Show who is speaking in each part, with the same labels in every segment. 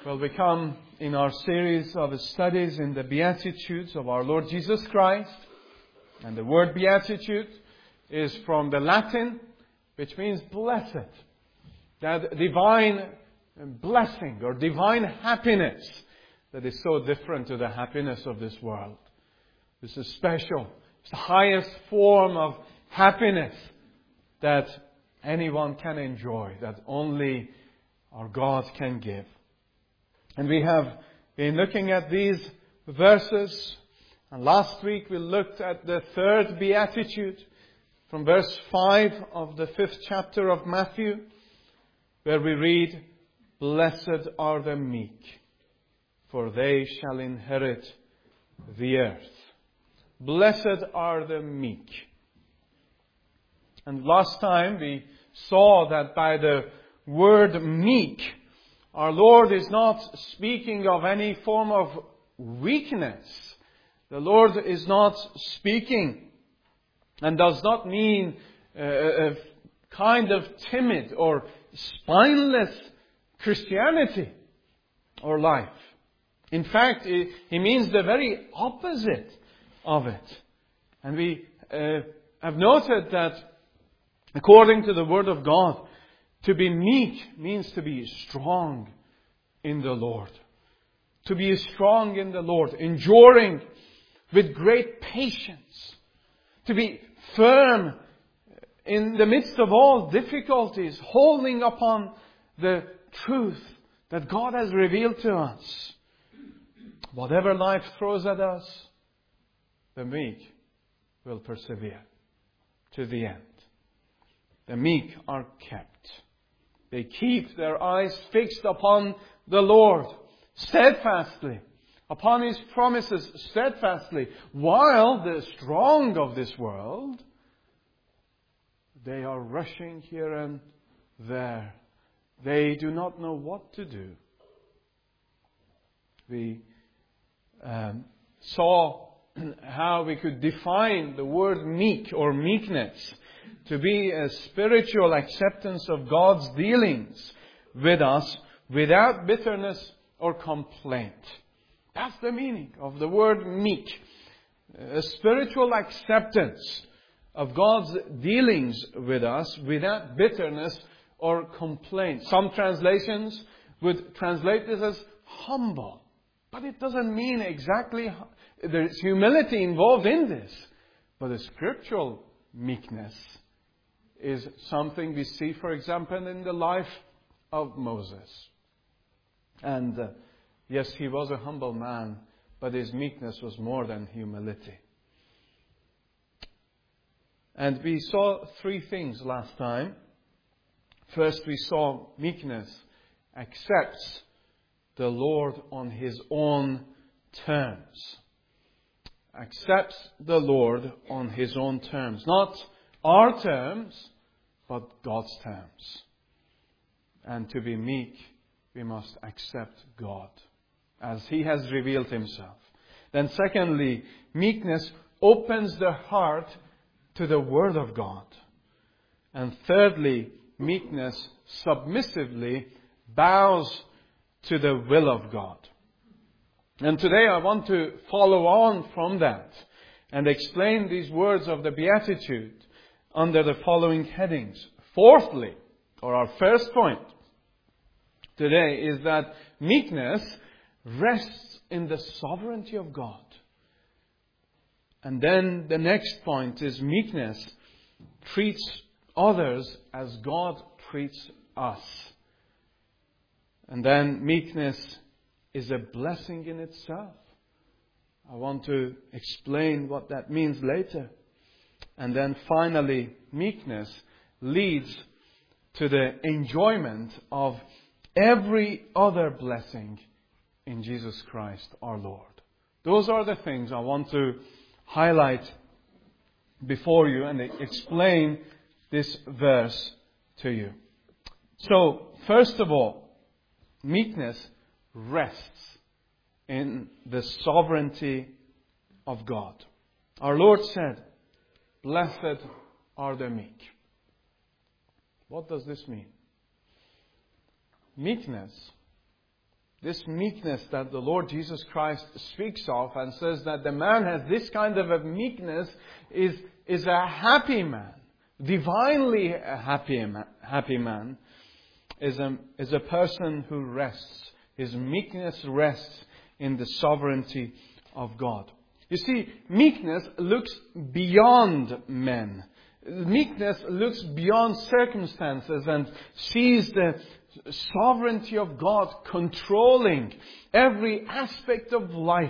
Speaker 1: Well, we come in our series of studies in the Beatitudes of our Lord Jesus Christ. And the word Beatitude is from the Latin, which means blessed. That divine blessing or divine happiness that is so different to the happiness of this world. This is special. It's the highest form of happiness that anyone can enjoy, that only our God can give. And we have been looking at these verses. And last week we looked at the third Beatitude from verse 5 of the 5th chapter of Matthew, where we read, "Blessed are the meek, for they shall inherit the earth." Blessed are the meek. And last time we saw that by the word meek, our Lord is not speaking of any form of weakness. The Lord is not speaking and does not mean a kind of timid or spineless Christianity or life. In fact, He means the very opposite of it. And we have noted that according to the Word of God, to be meek means to be strong in the Lord. To be strong in the Lord, enduring with great patience. To be firm in the midst of all difficulties, holding upon the truth that God has revealed to us. Whatever life throws at us, the meek will persevere to the end. The meek are kept. They keep their eyes fixed upon the Lord steadfastly, upon His promises steadfastly, while the strong of this world, they are rushing here and there. They do not know what to do. We saw how we could define the word meek or meekness to be a spiritual acceptance of God's dealings with us without bitterness or complaint. That's the meaning of the word meek. A spiritual acceptance of God's dealings with us without bitterness or complaint. Some translations would translate this as humble. But it doesn't mean exactly, there's humility involved in this. But a scriptural meekness is something we see, for example, in the life of Moses. And yes, he was a humble man, but his meekness was more than humility. And we saw three things last time. First, we saw meekness accepts the Lord on His own terms. Accepts the Lord on His own terms. Not our terms, but God's terms. And to be meek, we must accept God as He has revealed Himself. Then secondly, meekness opens the heart to the Word of God. And thirdly, meekness submissively bows to the will of God. And today I want to follow on from that and explain these words of the Beatitude under the following headings. Fourthly, or our first point today, is that meekness rests in the sovereignty of God. And then the next point is meekness treats others as God treats us. And then meekness is a blessing in itself. I want to explain what that means later. And then finally, meekness leads to the enjoyment of every other blessing in Jesus Christ our Lord. Those are the things I want to highlight before you and explain this verse to you. So, first of all, meekness rests in the sovereignty of God. Our Lord said, "Blessed are the meek." What does this mean? Meekness this meekness that the Lord Jesus Christ speaks of and says that the man has this kind of a meekness is a happy man. Divinely a happy man is a person who rests. His meekness rests in the sovereignty of God. You see, meekness looks beyond men. Meekness looks beyond circumstances and sees the sovereignty of God controlling every aspect of life.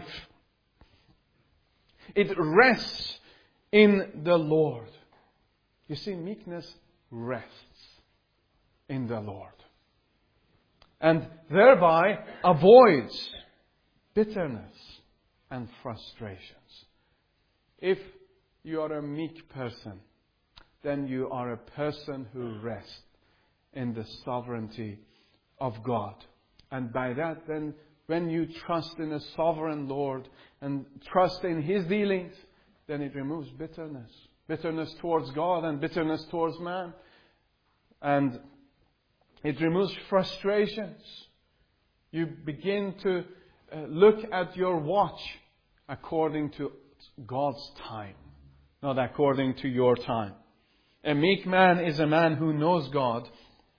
Speaker 1: It rests in the Lord. You see, meekness rests in the Lord. And thereby avoids bitterness and frustrations. If you are a meek person, then you are a person who rests in the sovereignty of God. And by that, then, when you trust in a sovereign Lord and trust in His dealings, then it removes bitterness. Bitterness towards God and bitterness towards man. And it removes frustrations. You begin to look at your watch according to God's time, not according to your time. A meek man is a man who knows God,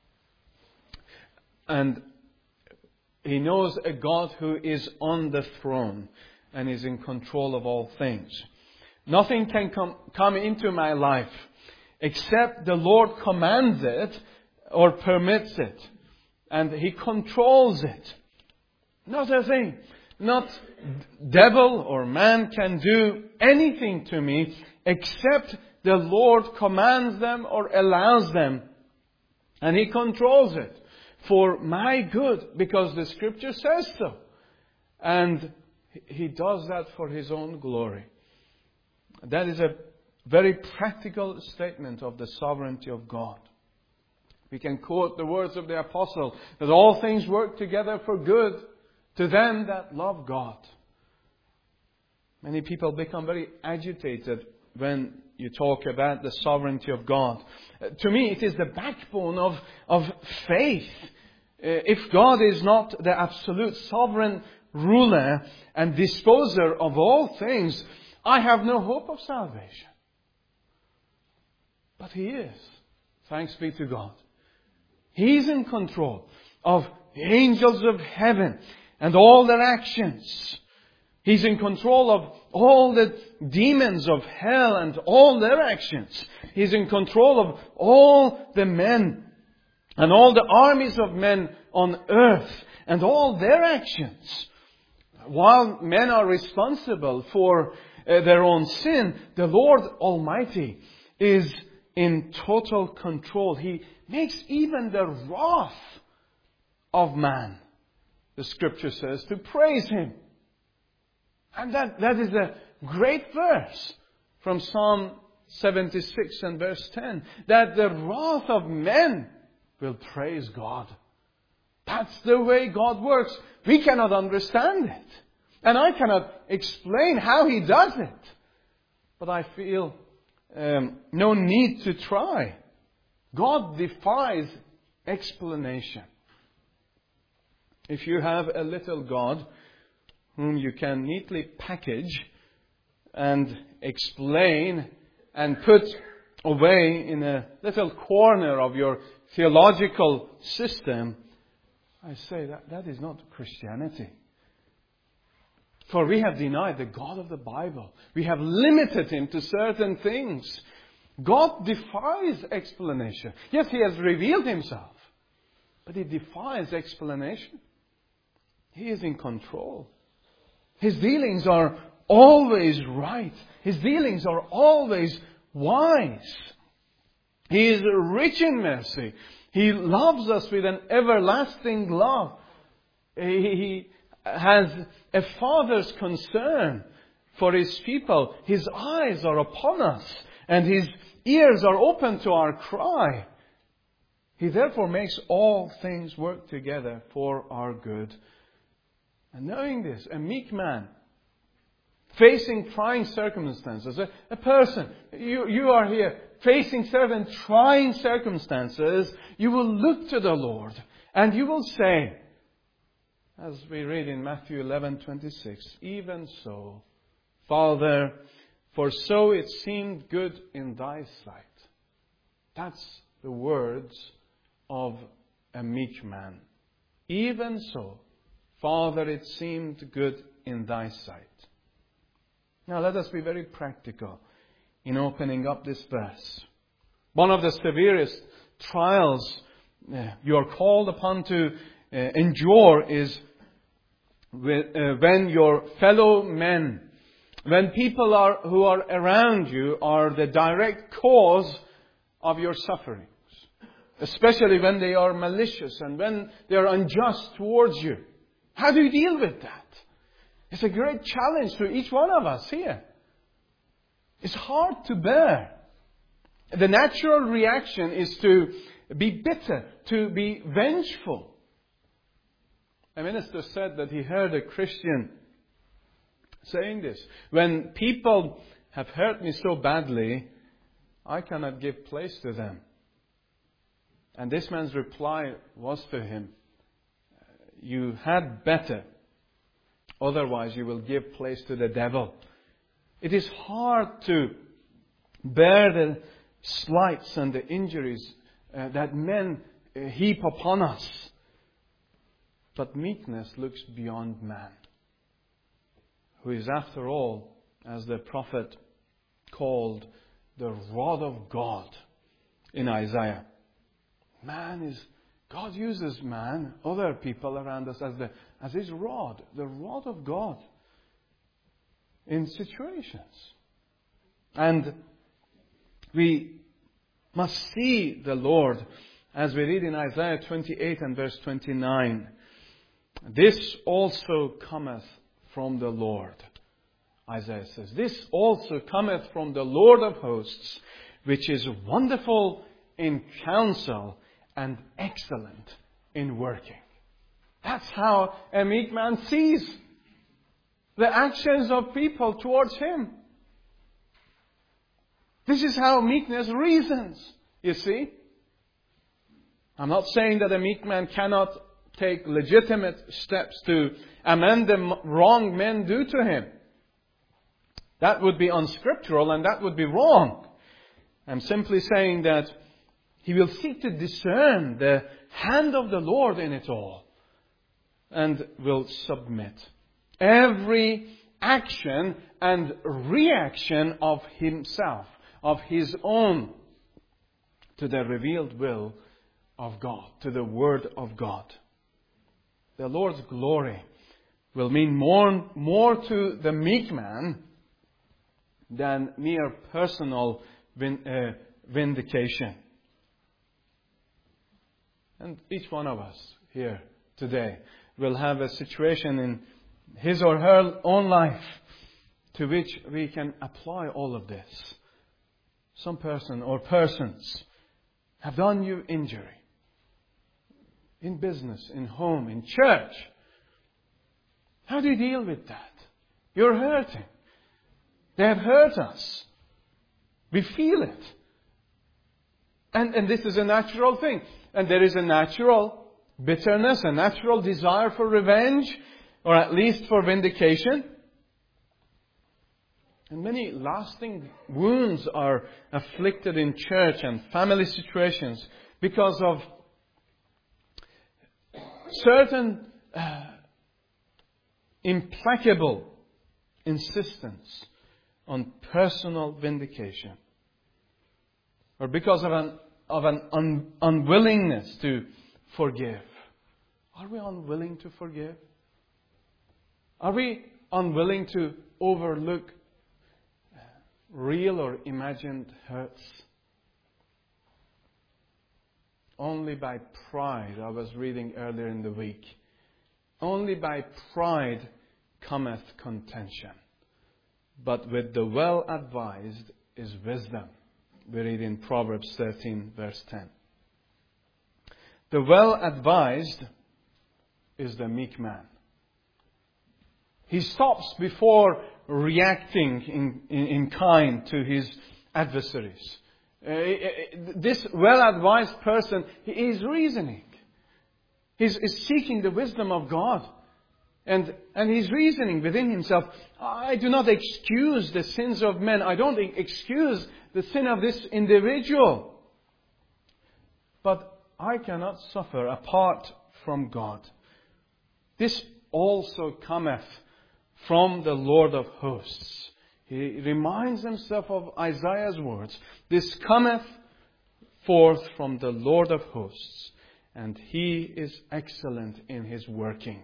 Speaker 1: and he knows a God who is on the throne and is in control of all things. Nothing can come into my life except the Lord commands it or permits it. And He controls it. Not a thing. Not devil or man can do anything to me except the Lord commands them or allows them. And He controls it for my good because the Scripture says so. And He does that for His own glory. That is a very practical statement of the sovereignty of God. We can quote the words of the apostle that all things work together for good to them that love God. Many people become very agitated when you talk about the sovereignty of God. To me, it is the backbone of faith. If God is not the absolute sovereign ruler and disposer of all things, I have no hope of salvation. But He is. Thanks be to God. He is in control of the angels of heaven and all their actions. He's in control of all the demons of hell and all their actions. He's in control of all the men and all the armies of men on earth and all their actions. While men are responsible for their own sin, the Lord Almighty is in total control. He makes even the wrath of man, the Scripture says, to praise Him. And that is a great verse from Psalm 76 and verse 10. That the wrath of men will praise God. That's the way God works. We cannot understand it. And I cannot explain how He does it. But I feel no need to try. God defies explanation. If you have a little God whom you can neatly package and explain and put away in a little corner of your theological system, I say that is not Christianity. For we have denied the God of the Bible. We have limited Him to certain things. God defies explanation. Yes, He has revealed Himself, but He defies explanation. He is in control. His dealings are always right. His dealings are always wise. He is rich in mercy. He loves us with an everlasting love. He has a father's concern for His people. His eyes are upon us and His ears are open to our cry. He therefore makes all things work together for our good. And knowing this, a meek man, facing trying circumstances, a person, you are here facing certain trying circumstances, you will look to the Lord and you will say, As we read in Matthew 11:26, even so, Father, for so it seemed good in thy sight. That's the words of a meek man. Even so, Father, it seemed good in thy sight. Now let us be very practical in opening up this verse. One of the severest trials you are called upon to endure is when your fellow men, when people who are around you are the direct cause of your sufferings. Especially when they are malicious and when they are unjust towards you. How do you deal with that? It's a great challenge to each one of us here. It's hard to bear. The natural reaction is to be bitter, to be vengeful. A minister said that he heard a Christian saying this. When people have hurt me so badly, I cannot give place to them. And this man's reply was to him, you had better. Otherwise you will give place to the devil. It is hard to bear the slights and the injuries that men heap upon us. But meekness looks beyond man, who is after all, as the prophet called, the rod of God in Isaiah. God uses man, other people around us, as His rod, the rod of God in situations. And we must see the Lord, as we read in Isaiah 28 and verse 29. This also cometh from the Lord. Isaiah says, this also cometh from the Lord of hosts, which is wonderful in counsel and excellent in working. That's how a meek man sees the actions of people towards him. This is how meekness reasons, you see. I'm not saying that a meek man cannot take legitimate steps to amend the wrong men do to him. That would be unscriptural and that would be wrong. I'm simply saying that he will seek to discern the hand of the Lord in it all and will submit every action and reaction of himself, of his own, to the revealed will of God, to the Word of God. The Lord's glory will mean more to the meek man than mere personal vindication. And each one of us here today will have a situation in his or her own life to which we can apply all of this. Some person or persons have done you injury. In business, in home, in church. How do you deal with that? You're hurting. They have hurt us. We feel it. And this is a natural thing. And there is a natural bitterness, a natural desire for revenge, or at least for vindication. And many lasting wounds are afflicted in church and family situations because of certain implacable insistence on personal vindication, or because of an unwillingness to forgive. Are we unwilling to forgive? Are we unwilling to overlook real or imagined hurts? Only by pride, I was reading earlier in the week, only by pride cometh contention. But with the well-advised is wisdom. We read in Proverbs 13, verse 10. The well-advised is the meek man. He stops before reacting in kind to his adversaries. This well-advised person, he is reasoning. He's seeking the wisdom of God. And he's reasoning within himself, I do not excuse the sins of men. I don't excuse the sin of this individual. But I cannot suffer apart from God. This also cometh from the Lord of hosts. He reminds himself of Isaiah's words. This cometh forth from the Lord of hosts, and He is excellent in His working.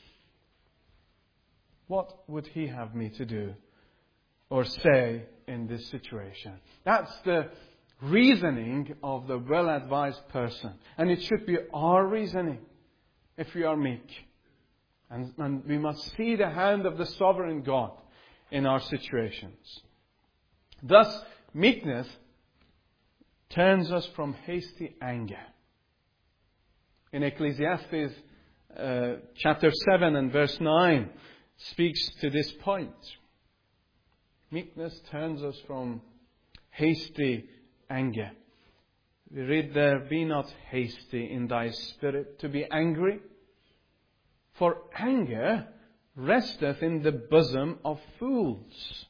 Speaker 1: What would He have me to do or say in this situation? That's the reasoning of the well-advised person. And it should be our reasoning if we are meek. And we must see the hand of the sovereign God in our situations. Thus, meekness turns us from hasty anger. In Ecclesiastes chapter 7 and verse 9 speaks to this point. Meekness turns us from hasty anger. We read there, be not hasty in thy spirit to be angry, for anger resteth in the bosom of fools.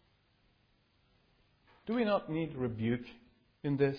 Speaker 1: Do we not need rebuke in this?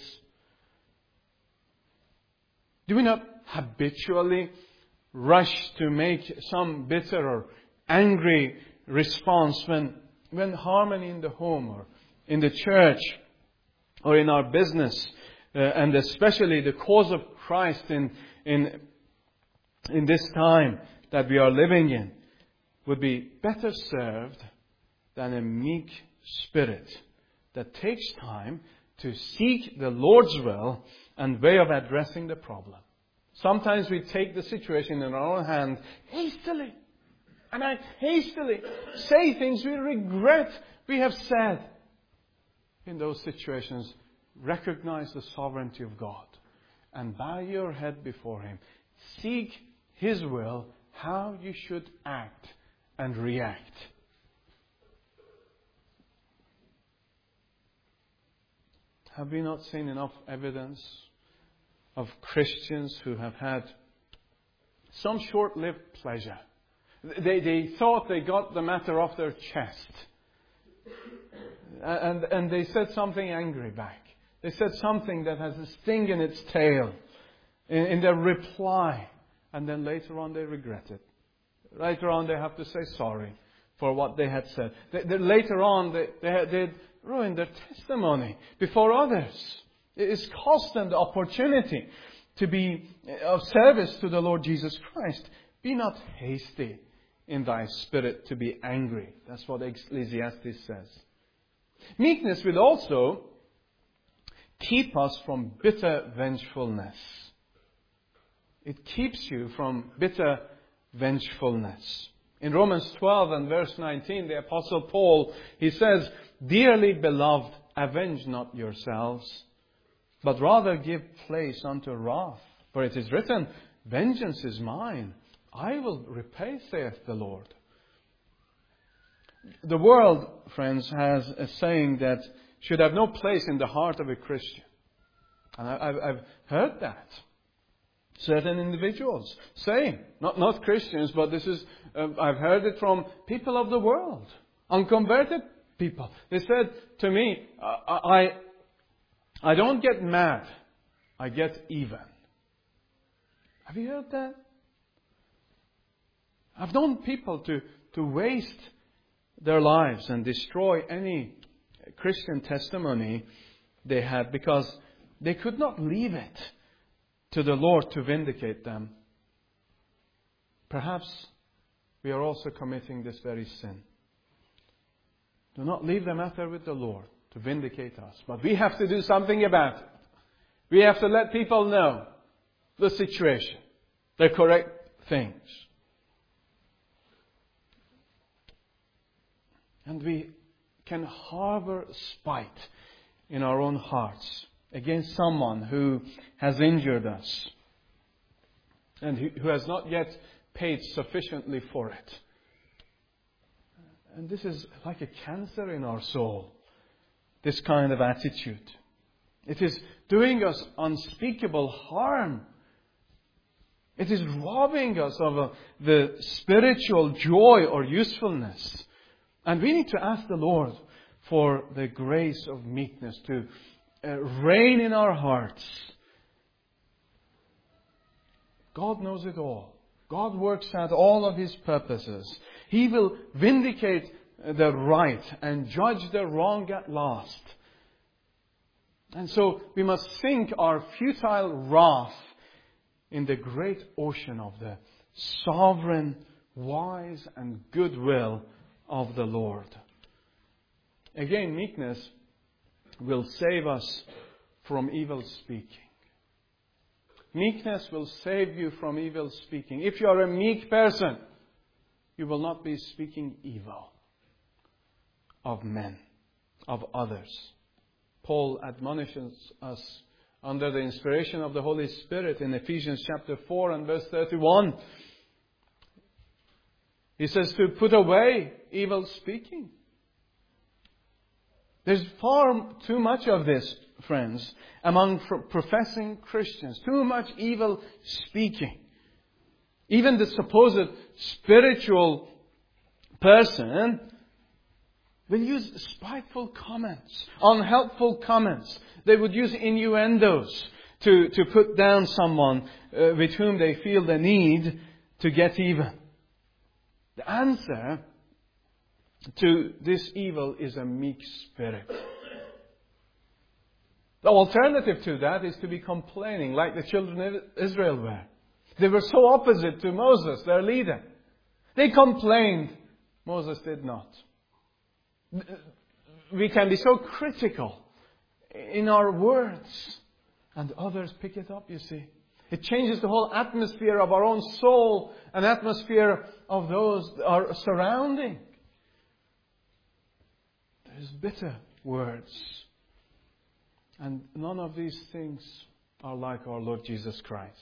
Speaker 1: Do we not habitually rush to make some bitter or angry response when harmony in the home or in the church or in our business, and especially the cause of Christ in this time that we are living in, would be better served than a meek spirit that takes time to seek the Lord's will and way of addressing the problem. Sometimes we take the situation in our own hand hastily and act hastily, say things we regret we have said. In those situations, recognize the sovereignty of God and bow your head before Him. Seek His will, how you should act and react. Have we not seen enough evidence of Christians who have had some short-lived pleasure? They thought they got the matter off their chest. And they said something angry back. They said something that has a sting in its tail in their reply. And then later on they regret it. Later on they have to say sorry for what they had said. Later on they ruined their testimony before others. It is cost them the opportunity to be of service to the Lord Jesus Christ. Be not hasty in thy spirit to be angry. That's what Ecclesiastes says. Meekness will also keep us from bitter vengefulness. It keeps you from bitter vengefulness. In Romans 12 and verse 19, the Apostle Paul, he says, dearly beloved, avenge not yourselves, but rather give place unto wrath. For it is written, vengeance is mine, I will repay, saith the Lord. The world, friends, has a saying that should have no place in the heart of a Christian. And I've heard that. Certain individuals saying, not Christians, but this is, I've heard it from people of the world, unconverted people. They said to me, I don't get mad, I get even. Have you heard that? I've known people to waste their lives and destroy any Christian testimony they had because they could not leave it to the Lord to vindicate them. Perhaps we are also committing this very sin. Do not leave the matter with the Lord to vindicate us. But we have to do something about it. We have to let people know the situation, the correct things. And we can harbor spite in our own hearts against someone who has injured us and who has not yet paid sufficiently for it. And this is like a cancer in our soul, this kind of attitude. It is doing us unspeakable harm It is robbing us of the spiritual joy or usefulness. And we need to ask the Lord for the grace of meekness to reign in our hearts. God knows it all. God works out all of His purposes. He will vindicate the right and judge the wrong at last. And so we must sink our futile wrath in the great ocean of the sovereign, wise and good will of the Lord. Again, meekness will save us from evil speaking. Meekness will save you from evil speaking. If you are a meek person, you will not be speaking evil of men, of others. Paul admonishes us under the inspiration of the Holy Spirit in Ephesians chapter 4 and verse 31. He says to put away evil speaking. There's far too much of this, friends, among professing Christians. Too much evil speaking. Even the supposed spiritual person will use spiteful comments, unhelpful comments. They would use innuendos to put down someone with whom they feel the need to get even. The answer to this evil is a meek spirit. The alternative to that is to be complaining like the children of Israel were. They were so opposite to Moses, their leader. They complained. Moses did not. We can be so critical in our words, and others pick it up, you see. It changes the whole atmosphere of our own soul and atmosphere of those our surrounding. There's bitter words. And none of these things are like our Lord Jesus Christ.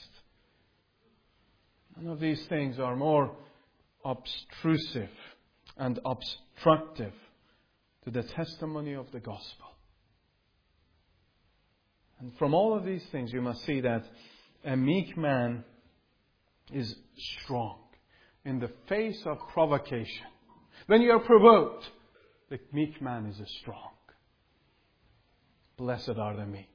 Speaker 1: None of these things are more obtrusive and obstructive to the testimony of the gospel. And from all of these things, you must see that a meek man is strong in the face of provocation. When you are provoked, the meek man is strong. Blessed are the meek.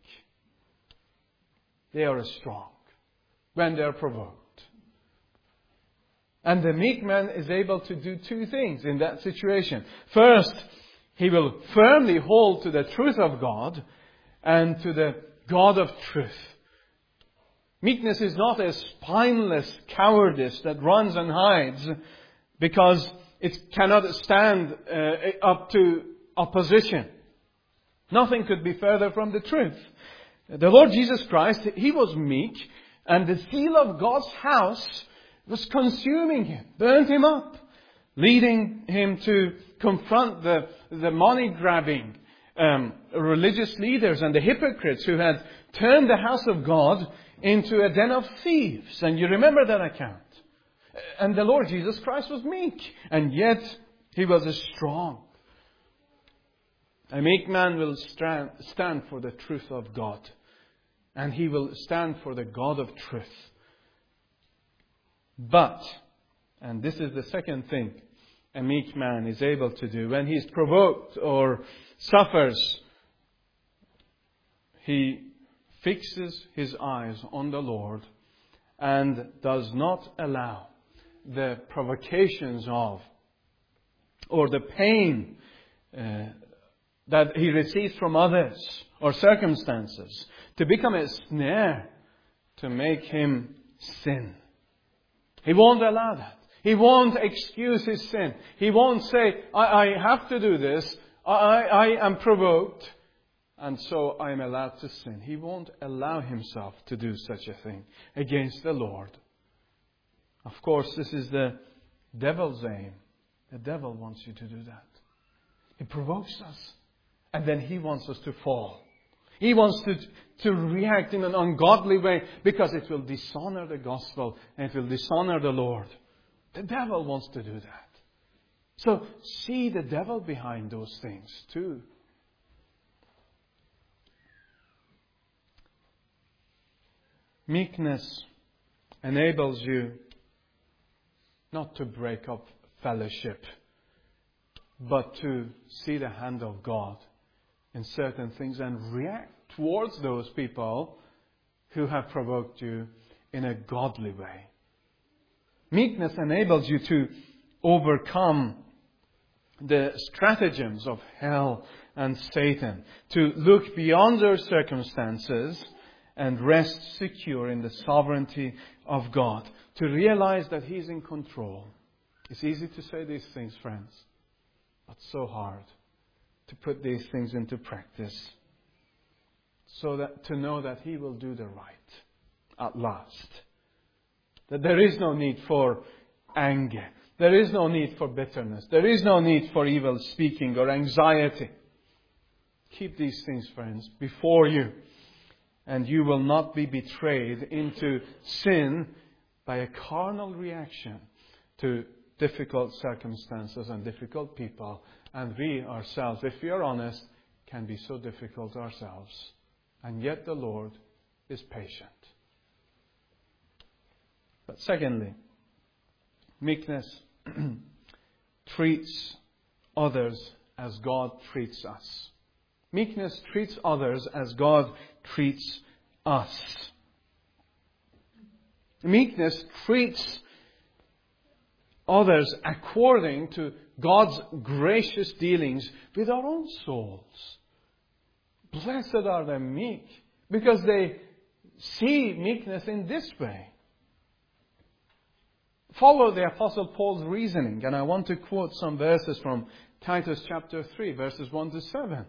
Speaker 1: They are strong when they are provoked. And the meek man is able to do two things in that situation. First, he will firmly hold to the truth of God and to the God of truth. Meekness is not a spineless cowardice that runs and hides because it cannot stand up to opposition. Nothing could be further from the truth. The Lord Jesus Christ, He was meek, and the zeal of God's house was consuming Him, burnt Him up, leading Him to confront the money-grabbing religious leaders and the hypocrites who had turned the house of God into a den of thieves. And you remember that account. And the Lord Jesus Christ was meek, and yet He was strong. A meek man will stand for the truth of God, and he will stand for the God of truth. But, and this is the second thing a meek man is able to do, when he is provoked or suffers, he fixes his eyes on the Lord and does not allow the provocations of or the pain that he receives from others or circumstances to become a snare to make him sin. He won't allow that. He won't excuse his sin. He won't say, I have to do this. I am provoked, and so I am allowed to sin. He won't allow himself to do such a thing against the Lord. Of course, this is the devil's aim. The devil wants you to do that. He provokes us, and then he wants us to fall. He wants to react in an ungodly way because it will dishonor the gospel and it will dishonor the Lord. The devil wants to do that. So see the devil behind those things too. Meekness enables you not to break up fellowship, but to see the hand of God in certain things and react towards those people who have provoked you in a godly way. Meekness enables you to overcome the stratagems of hell and Satan, to look beyond their circumstances and rest secure in the sovereignty of God, to realize that He's in control. It's easy to say these things, friends, but so hard to put these things into practice, so that to know that He will do the right at last. That there is no need for anger. There is no need for bitterness. There is no need for evil speaking or anxiety. Keep these things, friends, before you, and you will not be betrayed into sin by a carnal reaction to difficult circumstances and difficult people. And we ourselves, if we are honest, can be so difficult ourselves. And yet the Lord is patient. But secondly, meekness treats others as God treats us. Meekness treats others as God treats us. Meekness treats others according to God's gracious dealings with our own souls. Blessed are the meek, because they see meekness in this way. Follow the Apostle Paul's reasoning, and I want to quote some verses from Titus chapter 3, verses 1 to 7.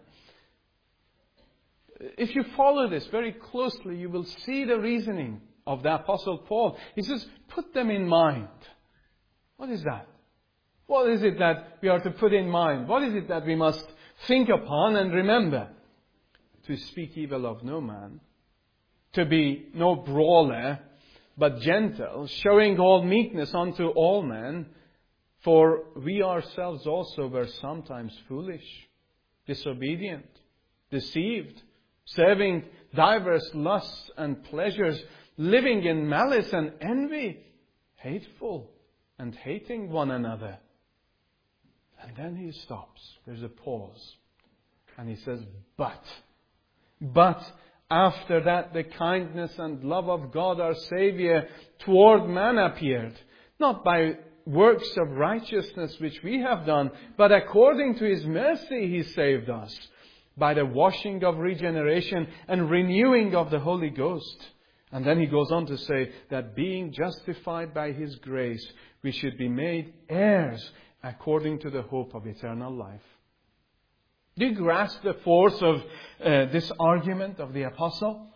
Speaker 1: If you follow this very closely, you will see the reasoning of the Apostle Paul. He says, put them in mind. What is that? What is it that we are to put in mind? What is it that we must think upon and remember? To speak evil of no man, to be no brawler, but gentle, showing all meekness unto all men. For we ourselves also were sometimes foolish, disobedient, deceived, serving diverse lusts and pleasures, living in malice and envy, hateful and hating one another. And then he stops. There's a pause. And he says, But after that the kindness and love of God our Saviour toward man appeared, not by works of righteousness which we have done, but according to His mercy He saved us, by the washing of regeneration and renewing of the Holy Ghost. And then he goes on to say that being justified by His grace, we should be made heirs according to the hope of eternal life. Do you grasp the force of this argument of the apostle?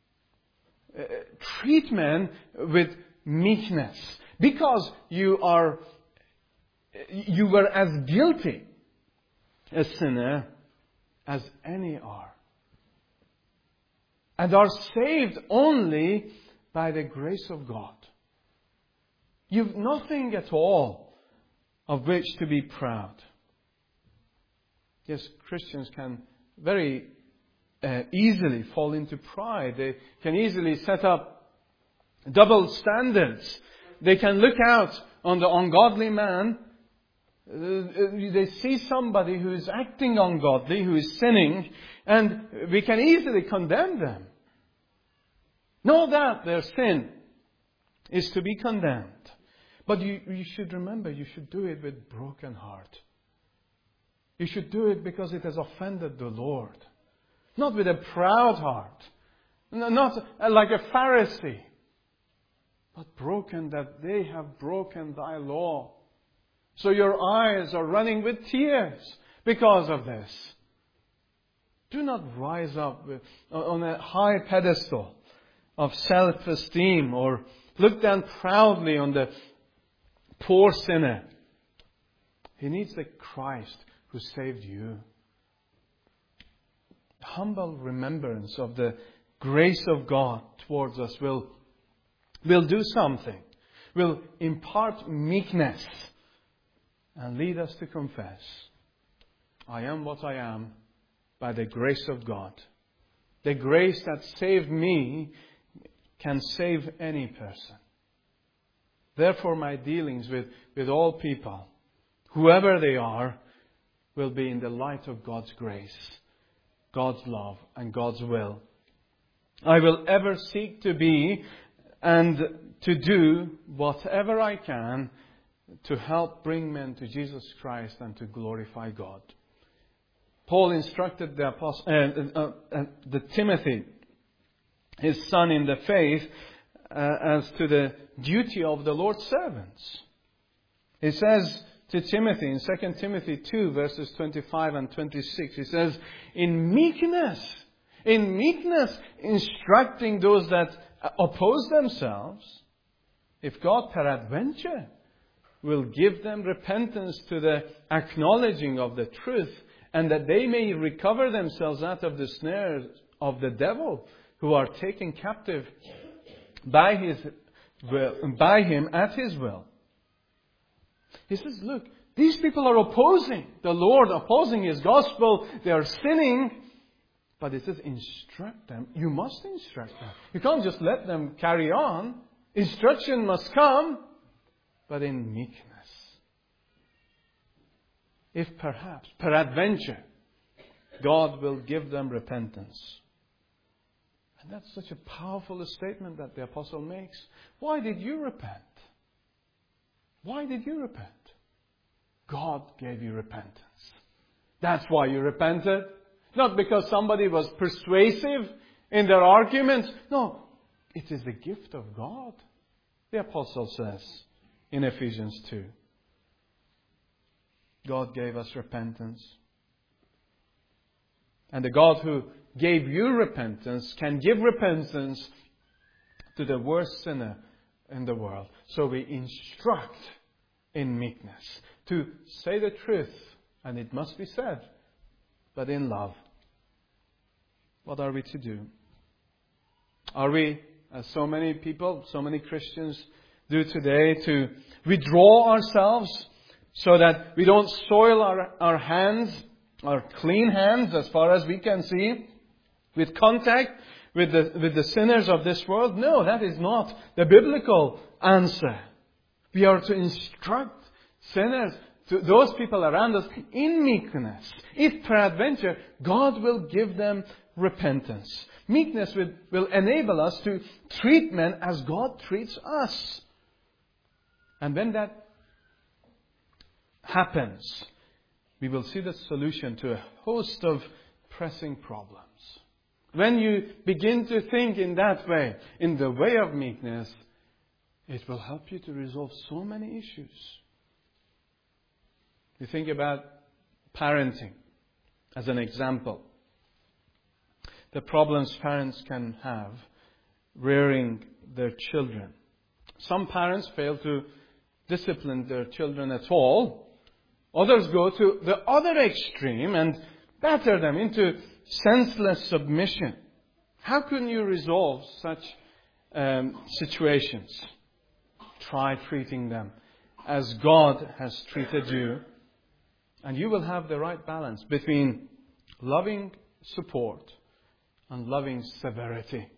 Speaker 1: Treat men with meekness, because you were as guilty a sinner as any are, and are saved only by the grace of God. You've nothing at all of which to be proud. Yes, Christians can very easily fall into pride. They can easily set up double standards. They can look out on the ungodly man. They see somebody who is acting ungodly, who is sinning, and we can easily condemn them. Know that their sin is to be condemned. But you should remember, you should do it with broken heart. You should do it because it has offended the Lord. Not with a proud heart. Not like a Pharisee. But broken that they have broken thy law. So your eyes are running with tears because of this. Do not rise up on a high pedestal of self-esteem or look down proudly on the poor sinner. He needs the Christ who saved you. Humble remembrance of the grace of God towards us will do something. Will impart meekness and lead us to confess, I am what I am by the grace of God. The grace that saved me can save any person. Therefore, my dealings with all people, whoever they are, will be in the light of God's grace, God's love, and God's will. I will ever seek to be and to do whatever I can to help bring men to Jesus Christ and to glorify God. Paul instructed the Timothy, his son in the faith, as to the duty of the Lord's servants. He says to Timothy in 2 Timothy 2 verses 25 and 26, he says, in meekness, instructing those that oppose themselves, if God peradventure will give them repentance to the acknowledging of the truth, and that they may recover themselves out of the snares of the devil, who are taken captive by him at his will. He says, look, these people are opposing the Lord, opposing His gospel. They are sinning. But it says, instruct them. You must instruct them. You can't just let them carry on. Instruction must come, but in meekness. If perhaps, peradventure, God will give them repentance. And that's such a powerful statement that the apostle makes. Why did you repent? Why did you repent? God gave you repentance. That's why you repented. Not because somebody was persuasive in their arguments. No, it is the gift of God, the apostle says in Ephesians 2. God gave us repentance. And the God who gave you repentance can give repentance to the worst sinner in the world. So we instruct in meekness to say the truth, and it must be said, but in love. What are we to do? Are we, as so many people, so many Christians do today, to withdraw ourselves so that we don't soil our hands, our clean hands as far as we can see, with contact with the sinners of this world? No, that is not the biblical answer. We are to instruct sinners, to those people around us, in meekness. If peradventure, God will give them repentance. Meekness will enable us to treat men as God treats us. And when that happens, we will see the solution to a host of pressing problems. When you begin to think in that way, in the way of meekness, it will help you to resolve so many issues. You think about parenting as an example. The problems parents can have rearing their children. Some parents fail to discipline their children at all. Others go to the other extreme and batter them into senseless submission. How can you resolve such situations? Try treating them as God has treated you, and you will have the right balance between loving support and loving severity.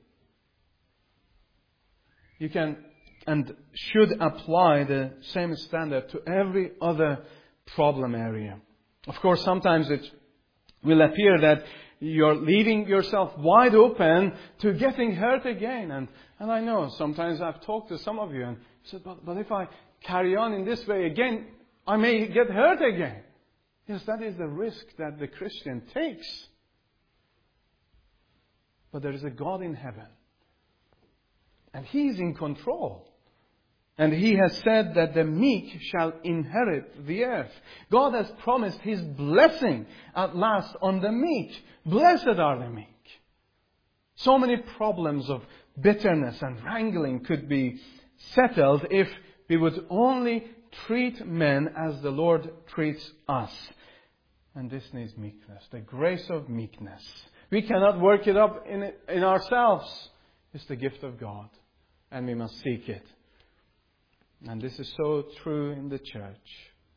Speaker 1: You can and should apply the same standard to every other problem area. Of course, sometimes it will appear that you're leaving yourself wide open to getting hurt again. And I know sometimes I've talked to some of you and said, but if I carry on in this way again, I may get hurt again. Yes, that is the risk that the Christian takes. But there is a God in heaven. And He is in control. And He has said that the meek shall inherit the earth. God has promised His blessing at last on the meek. Blessed are the meek. So many problems of bitterness and wrangling could be settled if we would only treat men as the Lord treats us. And this needs meekness, the grace of meekness. We cannot work it up in ourselves. It's the gift of God, and we must seek it. And this is so true in the church.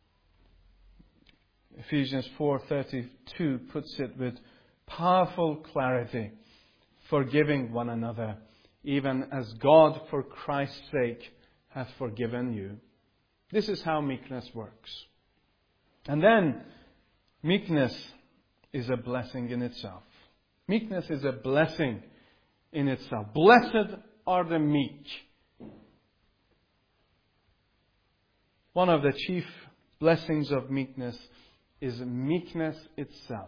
Speaker 1: Ephesians 4:32 puts it with powerful clarity. Forgiving one another, even as God for Christ's sake hath forgiven you. This is how meekness works. And then, meekness is a blessing in itself. Meekness is a blessing in itself. Blessed are the meek. One of the chief blessings of meekness is meekness itself.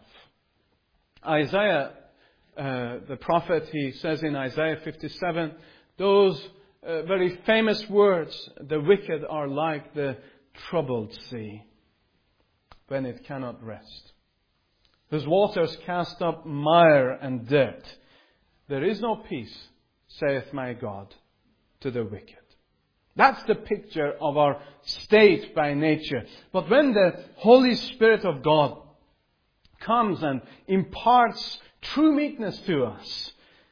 Speaker 1: Isaiah, the prophet, he says in Isaiah 57, those very famous words, the wicked are like the troubled sea, when it cannot rest, whose waters cast up mire and dirt. There is no peace, saith my God, to the wicked. That's the picture of our state by nature. But when the Holy Spirit of God comes and imparts true meekness to us,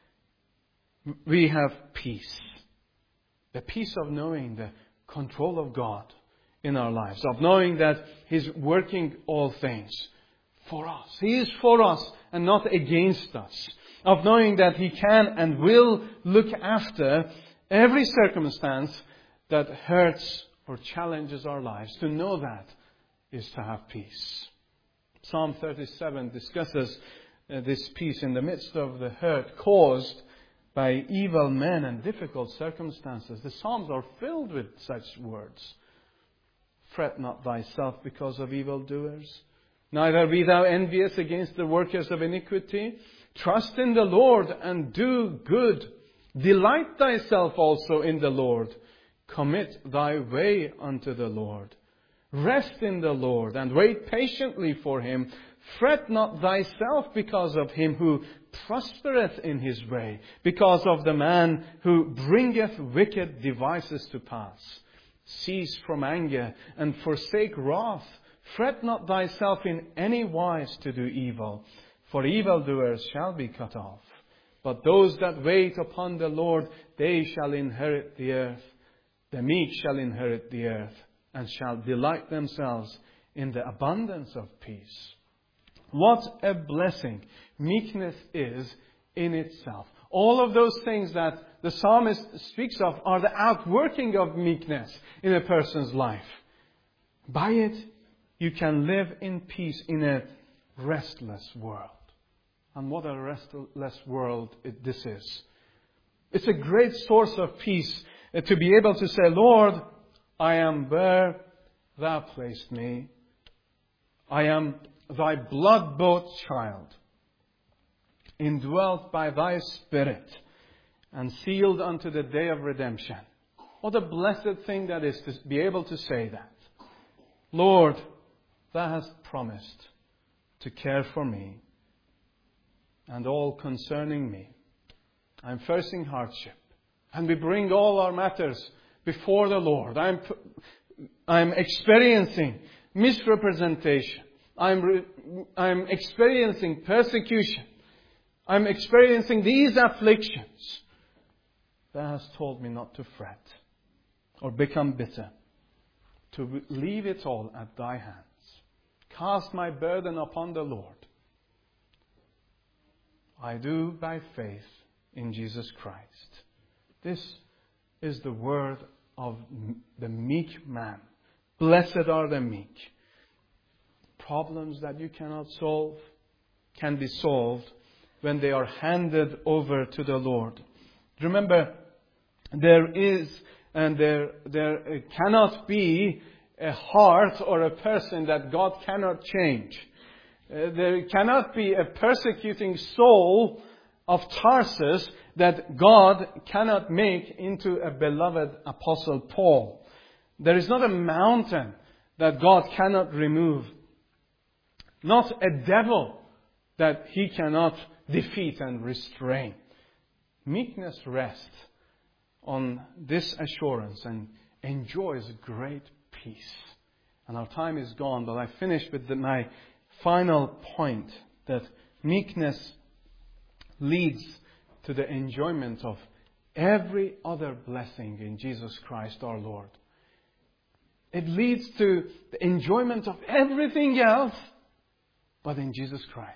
Speaker 1: we have peace. The peace of knowing the control of God in our lives, of knowing that He's working all things for us. He is for us and not against us. Of knowing that He can and will look after every circumstance that hurts or challenges our lives. To know that is to have peace. Psalm 37 discusses this peace in the midst of the hurt caused by evil men and difficult circumstances. The Psalms are filled with such words. Fret not thyself because of evildoers, neither be thou envious against the workers of iniquity. Trust in the Lord and do good. Delight thyself also in the Lord. Commit thy way unto the Lord. Rest in the Lord and wait patiently for Him. Fret not thyself because of him who prospereth in his way, because of the man who bringeth wicked devices to pass. Cease from anger and forsake wrath. Fret not thyself in any wise to do evil, for evildoers shall be cut off. But those that wait upon the Lord, they shall inherit the earth. The meek shall inherit the earth, and shall delight themselves in the abundance of peace. What a blessing meekness is in itself. All of those things that the psalmist speaks of are the outworking of meekness in a person's life. By it, you can live in peace in a restless world. And what a restless world this is. It's a great source of peace to be able to say, Lord, I am where Thou placed me. I am Thy blood-bought child, indwelt by Thy Spirit, and sealed unto the day of redemption. What a blessed thing that is to be able to say that. Lord, Thou hast promised to care for me and all concerning me. I'm facing hardship, and we bring all our matters before the Lord. I'm experiencing misrepresentation. I'm experiencing persecution. I'm experiencing these afflictions. Thou hast told me not to fret or become bitter, to leave it all at Thy hands. Cast my burden upon the Lord. I do by faith in Jesus Christ. This is the word of the meek man. Blessed are the meek. Problems that you cannot solve can be solved when they are handed over to the Lord. Remember, there is and there cannot be a heart or a person that God cannot change. There cannot be a persecuting soul of Tarsus that God cannot make into a beloved Apostle Paul. There is not a mountain that God cannot remove. Not a devil that He cannot defeat and restrain. Meekness rests on this assurance and enjoys great peace. And our time is gone, but I finish with my final point, that meekness leads to the enjoyment of every other blessing in Jesus Christ our Lord. It leads to the enjoyment of everything else but in Jesus Christ.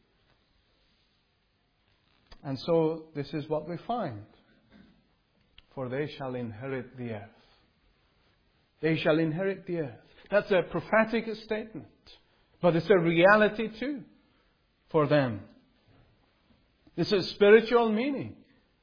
Speaker 1: And so this is what we find. for they shall inherit the earth. They shall inherit the earth. That's a prophetic statement. But it's a reality too for them. It's a spiritual meaning.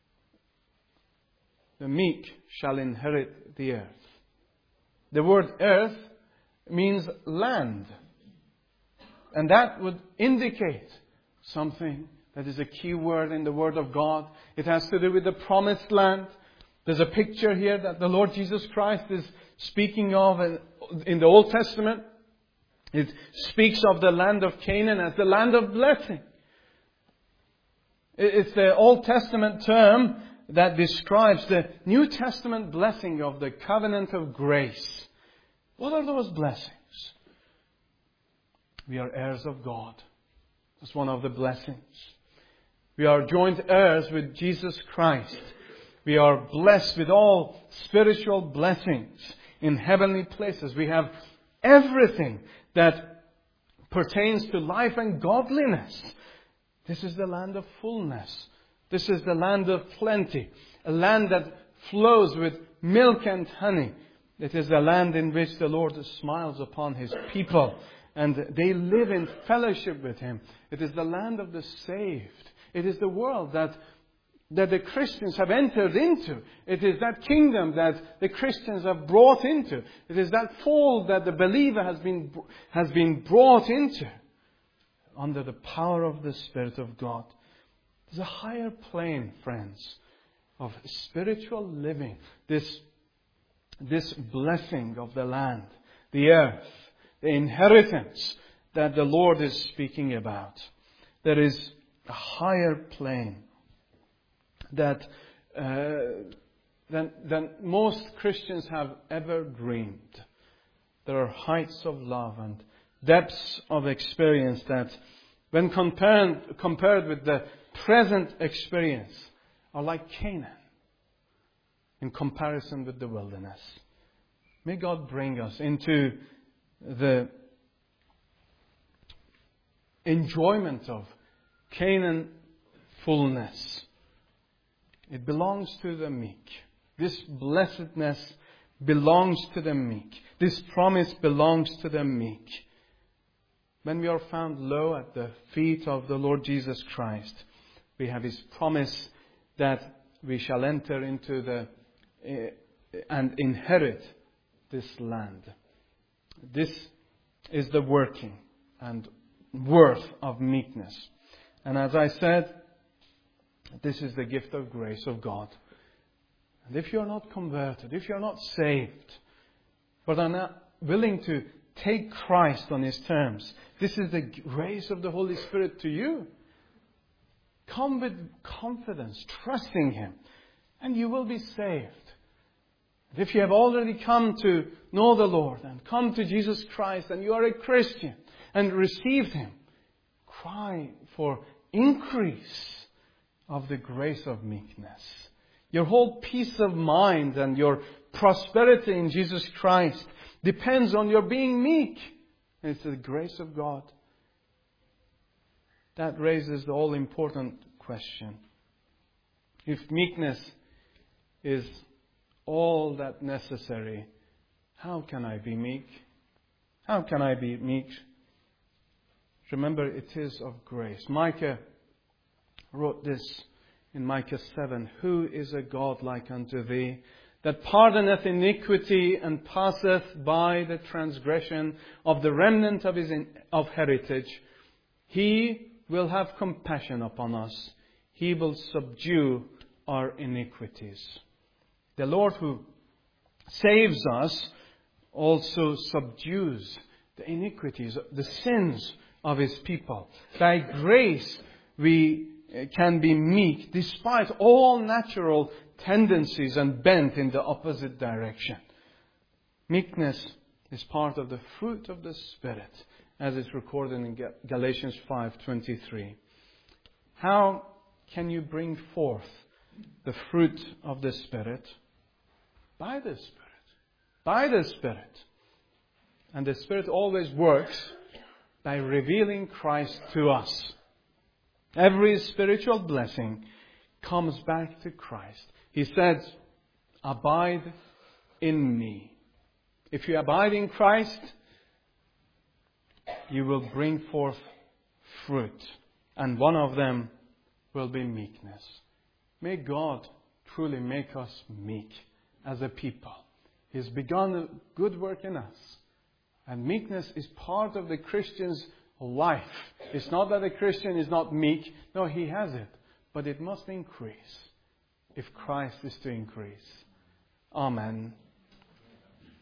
Speaker 1: The meek shall inherit the earth. The word earth means land. And that would indicate something that is a key word in the Word of God. It has to do with the promised land. There's a picture here that the Lord Jesus Christ is speaking of in the Old Testament. It speaks of the land of Canaan as the land of blessing. It's the Old Testament term that describes the New Testament blessing of the covenant of grace. What are those blessings? We are heirs of God. That's one of the blessings. We are joint heirs with Jesus Christ. We are blessed with all spiritual blessings in heavenly places. We have everything that pertains to life and godliness. This is the land of fullness. This is the land of plenty. A land that flows with milk and honey. It is the land in which the Lord smiles upon His people. And they live in fellowship with Him. It is the land of the saved. It is the world that the Christians have entered into. It is that kingdom that the Christians have brought into. It is that fold that the believer has been brought into. Under the power of the Spirit of God. There's a higher plane, friends, of spiritual living. This blessing of the land, the earth, the inheritance that the Lord is speaking about. There is a higher plane that than most Christians have ever dreamed. There are heights of love and depths of experience that, when compared with the present experience, are like Canaan in comparison with the wilderness. May God bring us into the enjoyment of Canaan fullness. It belongs to the meek. This blessedness belongs to the meek. This promise belongs to the meek. When we are found low at the feet of the Lord Jesus Christ, we have His promise that we shall enter into and inherit this land. This is the working and worth of meekness. And as I said, this is the gift of grace of God. And if you are not converted, if you are not saved, but are not willing to take Christ on His terms, this is the grace of the Holy Spirit to you. Come with confidence, trusting Him, and you will be saved. If you have already come to know the Lord and come to Jesus Christ and you are a Christian and received Him, cry for increase of the grace of meekness. Your whole peace of mind and your prosperity in Jesus Christ depends on your being meek. And it's the grace of God. That raises the all-important question. If meekness is all that necessary, how can I be meek? How can I be meek? Remember, it is of grace. Micah wrote this in Micah 7. Who is a God like unto thee, that pardoneth iniquity and passeth by the transgression of the remnant of heritage? He will have compassion upon us. He will subdue our iniquities. The Lord who saves us also subdues the iniquities, the sins of His people. By grace we can be meek despite all natural tendencies and bent in the opposite direction. Meekness is part of the fruit of the Spirit, as is recorded in Galatians 5:23. How can you bring forth the fruit of the Spirit? By the Spirit. By the Spirit. And the Spirit always works by revealing Christ to us. Every spiritual blessing comes back to Christ. He said abide in me. If you abide in Christ, you will bring forth fruit. And one of them will be meekness. May God truly make us meek as a people. He's begun a good work in us. And meekness is part of the Christian's life. It's not that the Christian is not meek. No, he has it. But it must increase if Christ is to increase. Amen.